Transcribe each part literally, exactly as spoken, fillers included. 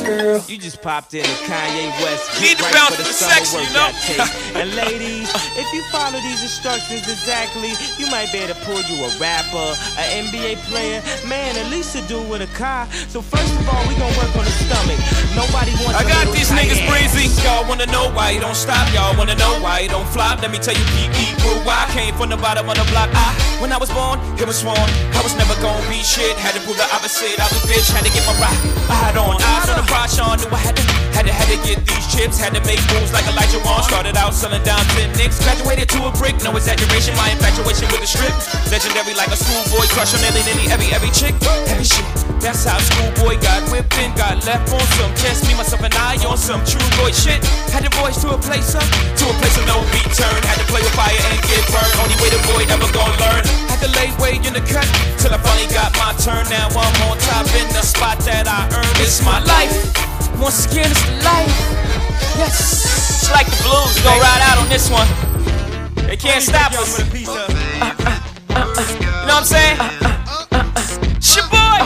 girl. You just popped in the Kanye West. Need to right bounce for the for summer section, you know? workout tape. And ladies, if you follow these instructions exactly, you might be able to pull you a rapper, an N B A player, man, at least a dude with a car. So first of all, we gonna work on the stomach. Nobody wants I a got little these tight niggas ass. breezy. Y'all wanna know why you don't stop? Y'all wanna know why you don't flop? Let me tell you, P E grew. I came from the bottom of the block. I, when I was born, it was sworn I was never gonna be shit. Had to prove the opposite. I was a bitch. Had to get my rock. I had on eyes on the prize. Sean knew I had to, had to, had to get these chips. Had to make moves like Elijah Wan. Started out selling down ten nicks. Graduated to a brick. No exaggeration. My infatuation with the strip. Legendary like a schoolboy. Crush on any, any, every, every chick. Heavy shit. That's how schoolboy got whipped and got left on some test. Me, myself, and I on some true boy shit. Had to voice to a place up, to a place of no return. Had to play with fire and get burned. Only way the boy ever gon' learn. Had to lay way in the cut till I finally got my turn. Now I'm on top in the spot that I earned. It's my life. Once again, it's the life. Yes. It's like the blues. Gonna ride out on this one. They can't stop us. Uh, uh, uh, uh. You know what I'm saying? It's your boy.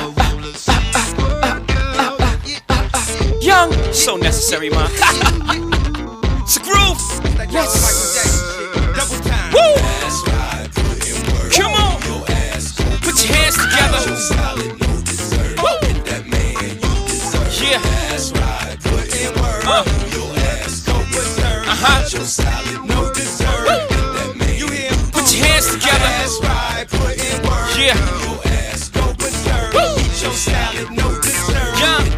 Young, so necessary, man. It's a groove. Yes. Woo. Come on. Put your hands together. Woo. Yeah. Uh. Uh-huh. Put your hands together. Yeah. Woo. Young.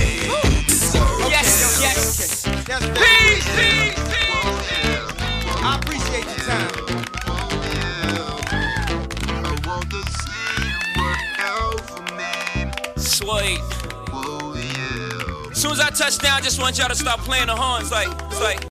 Yes, yes. Peace, peace, peace. I appreciate your time. Sweet. As soon as I touch down, I just want y'all to stop playing the horns like, it's like.